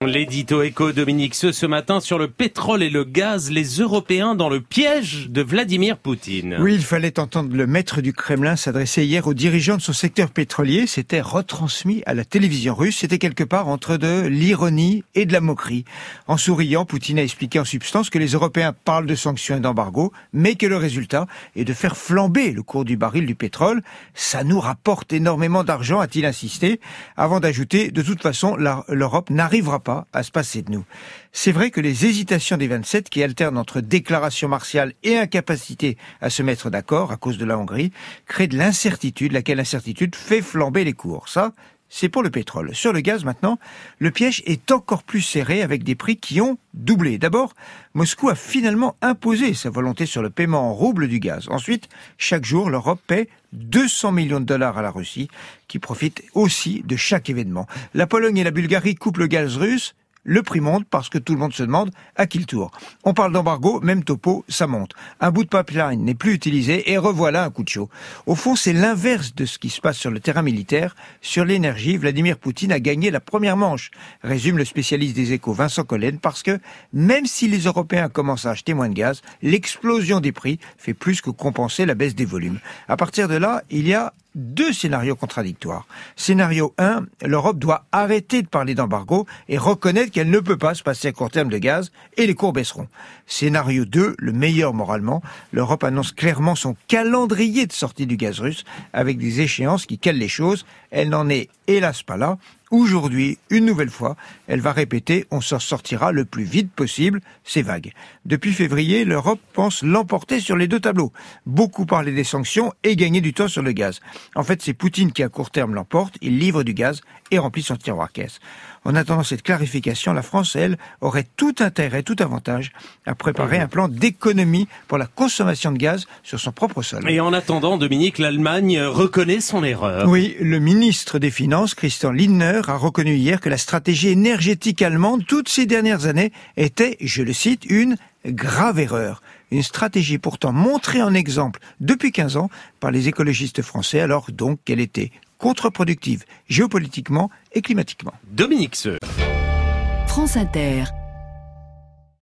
L'édito éco Dominique Seux ce matin sur le pétrole et le gaz, les Européens dans le piège de Vladimir Poutine. Oui, il fallait entendre le maître du Kremlin s'adresser hier aux dirigeants de son secteur pétrolier. C'était retransmis à la télévision russe. C'était quelque part entre de l'ironie et de la moquerie. En souriant, Poutine a expliqué en substance que les Européens parlent de sanctions et d'embargo, mais que le résultat est de faire flamber le cours du baril du pétrole. Ça nous rapporte énormément d'argent, a-t-il insisté, avant d'ajouter, de toute façon, l'Europe n'arrivera pas à se passer de nous. C'est vrai que les hésitations des 27 qui alternent entre déclaration martiale et incapacité à se mettre d'accord à cause de la Hongrie créent de l'incertitude, laquelle incertitude fait flamber les cours. Ça, c'est pour le pétrole. Sur le gaz maintenant, le piège est encore plus serré avec des prix qui ont doublé. D'abord, Moscou a finalement imposé sa volonté sur le paiement en roubles du gaz. Ensuite, chaque jour, l'Europe paie 200 millions de dollars à la Russie, qui profite aussi de chaque événement. La Pologne et la Bulgarie coupent le gaz russe. Le prix monte parce que tout le monde se demande à qui le tour. On parle d'embargo, même topo, ça monte. Un bout de pipeline n'est plus utilisé et revoilà un coup de chaud. Au fond, c'est l'inverse de ce qui se passe sur le terrain militaire. Sur l'énergie, Vladimir Poutine a gagné la première manche, résume le spécialiste des Échos Vincent Collen, parce que même si les Européens commencent à acheter moins de gaz, l'explosion des prix fait plus que compenser la baisse des volumes. À partir de là, il y a deux scénarios contradictoires. Scénario 1, l'Europe doit arrêter de parler d'embargo et reconnaître qu'elle ne peut pas se passer à court terme de gaz et les cours baisseront. Scénario 2, le meilleur moralement, l'Europe annonce clairement son calendrier de sortie du gaz russe avec des échéances qui calent les choses. Elle n'en est hélas pas là. Aujourd'hui, une nouvelle fois, elle va répéter « on s'en sortira le plus vite possible », c'est vague. Depuis février, l'Europe pense l'emporter sur les deux tableaux. Beaucoup parlaient des sanctions et gagner du temps sur le gaz. En fait, c'est Poutine qui à court terme l'emporte, il livre du gaz et remplit son tiroir-caisse. En attendant cette clarification, la France, elle, aurait tout intérêt, tout avantage à préparer un plan d'économie pour la consommation de gaz sur son propre sol. Et en attendant, Dominique, l'Allemagne reconnaît son erreur. Oui, le ministre des Finances, Christian Lindner, a reconnu hier que la stratégie énergétique allemande, toutes ces dernières années, était, je le cite, une grave erreur. Une stratégie pourtant montrée en exemple depuis 15 ans par les écologistes français, alors donc qu'elle était contre-productive géopolitiquement et climatiquement. Dominique Seux. France Inter.